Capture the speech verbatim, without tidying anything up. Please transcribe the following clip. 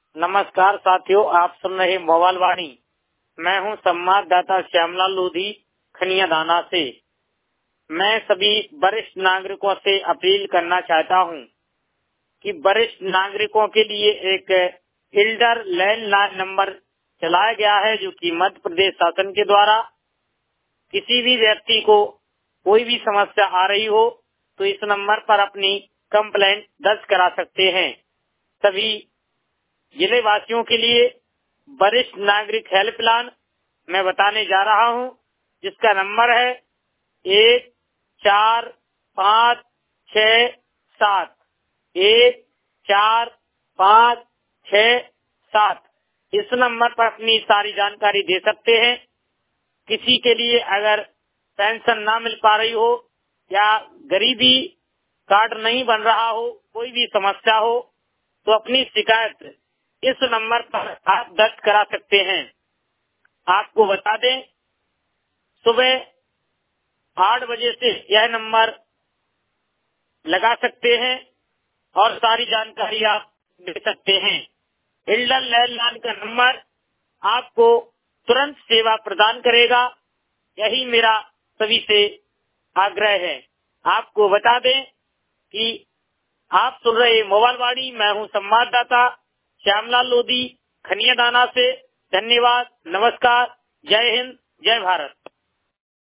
नमस्कार साथियों, आप सुन रहे मोबाइल वाणी। मैं हूं संवाददाता श्यामलाल लोधी, खनिया दाना से। मैं सभी वरिष्ठ नागरिकों से अपील करना चाहता हूं कि वरिष्ठ नागरिकों के लिए एक इल्डर लैंडलाइन नंबर चलाया गया है, जो कि मध्य प्रदेश शासन के द्वारा किसी भी व्यक्ति को कोई भी समस्या आ रही हो तो इस नंबर पर अपनी कंप्लेंट दर्ज करा सकते हैं। सभी जिले वासियों के लिए वरिष्ठ नागरिक हेल्पलाइन मैं बताने जा रहा हूं, जिसका नंबर है एक चार पाँच छह सात एक चार पाँच छह सात। इस नंबर पर अपनी सारी जानकारी दे सकते हैं। किसी के लिए अगर पेंशन ना मिल पा रही हो या गरीबी कार्ड नहीं बन रहा हो, कोई भी समस्या हो, तो अपनी शिकायत इस नंबर पर आप दर्ज करा सकते हैं। आपको बता दें, सुबह आठ बजे से यह नंबर लगा सकते हैं और सारी जानकारी आप दे सकते हैं। इल्डर लैंडलाइन का नंबर आपको तुरंत सेवा प्रदान करेगा। यही मेरा सभी से आग्रह है। आपको बता दें कि आप सुन रहे मोबाइल वाणी। मैं हूं संवाददाता श्यामलाल लोधी, खनिया दाना से। धन्यवाद, नमस्कार, जय हिंद, जय भारत।